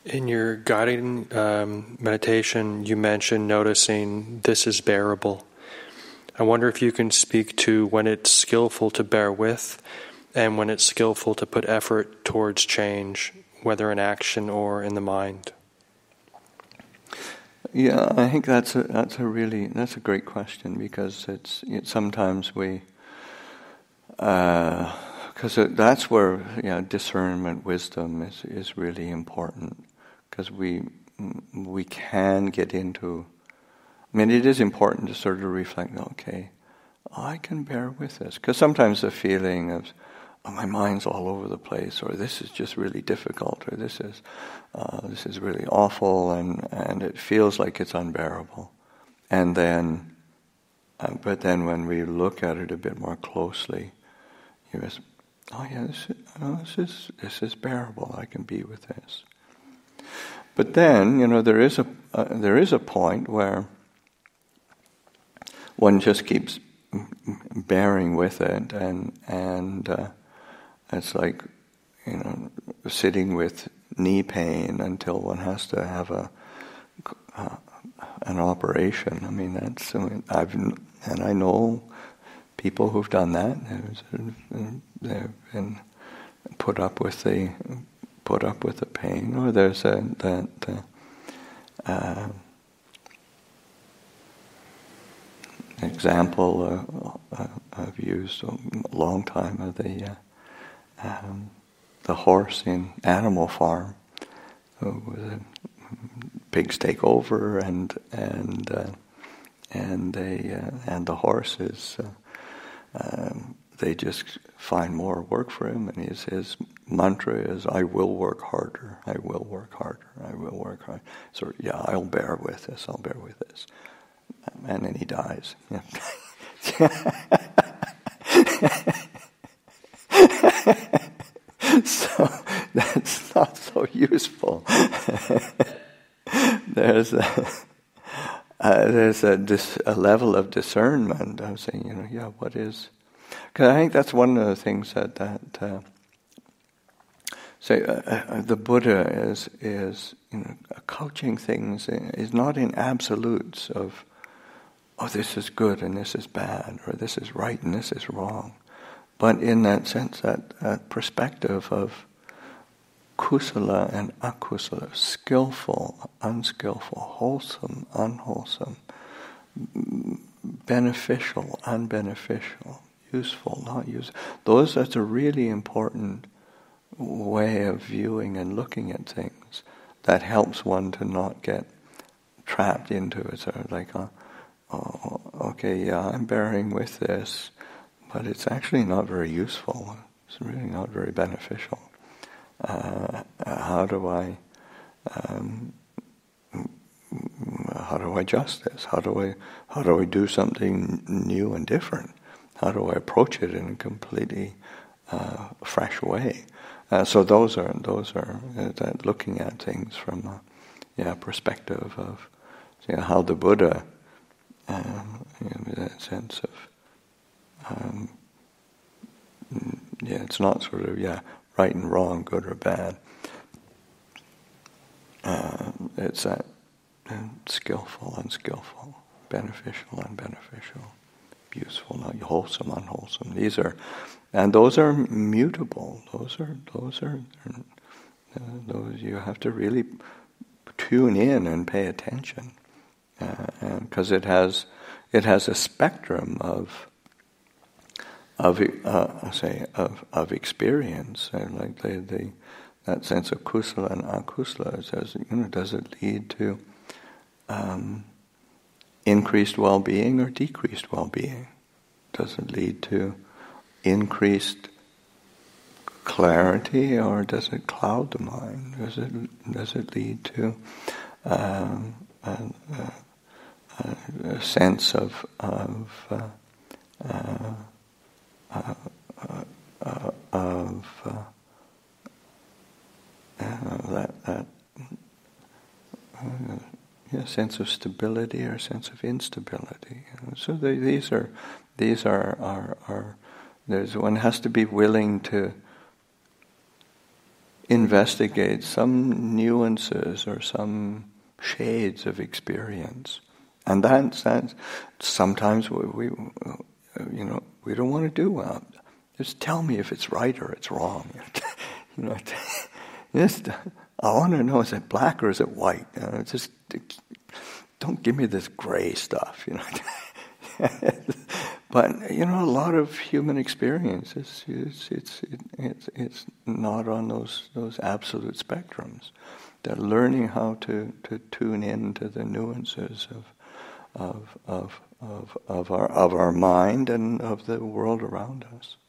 In your guiding meditation, you mentioned noticing this is bearable. I wonder if you can speak to when it's skillful to bear with and when it's skillful to put effort towards change, whether in action or in the mind. Yeah, I think that's a great question, because it's sometimes we because that's where discernment, wisdom is really important, because we can get into. I mean, it is important to sort of reflect. Okay, I can bear with this, because sometimes the feeling of my mind's all over the place, or this is just really difficult, or this is really awful, and it feels like it's unbearable. And then, but then when we look at it a bit more closely, you just, this is bearable. I can be with this. But then, there is a point where one just keeps bearing with it, and it's like, sitting with knee pain until one has to have an operation. I mean, I know people who've done that. They've been put up with the pain. Or there's example I've used a long time of the horse in Animal Farm, who pigs take over, and the horse is they just find more work for him, and his mantra is, "I will work harder. I will work harder. I will work harder." So I'll bear with this. I'll bear with this, and then he dies. Yeah. So that's not so useful. There's a level of discernment. I'm saying, what is? Because I think that's one of the things that the Buddha is coaching things is not in absolutes of, this is good and this is bad, or this is right and this is wrong. But in that sense, that perspective of kusala and akusala, skillful, unskillful, wholesome, unwholesome, beneficial, unbeneficial, useful, not useful. That's a really important way of viewing and looking at things that helps one to not get trapped into it. Sort of like, I'm bearing with this, but it's actually not very useful. It's really not very beneficial. How do I adjust this? How do I do something new and different? How do I approach it in a completely fresh way? So those are that looking at things from a perspective of how the Buddha, that sense of it's not sort of right and wrong, good or bad. It's that skillful, unskillful, beneficial, unbeneficial, useful, not wholesome, unwholesome. Those are mutable. Those you have to really tune in and pay attention, because it has a spectrum of experience, and like that sense of kusala and akusala. It says, does it lead to increased well-being or decreased well-being? Does it lead to increased clarity, or does it cloud the mind? Does it lead to a sense of sense of stability or sense of instability? So these are one has to be willing to investigate some nuances or some shades of experience. And that's sometimes we don't want to do well. Just tell me if it's right or it's wrong. Just, I want to know, is it black or is it white? Just don't give me this gray stuff. But a lot of human experiences, it's not on those absolute spectrums. They're learning how to tune in to the nuances of our mind and of the world around us.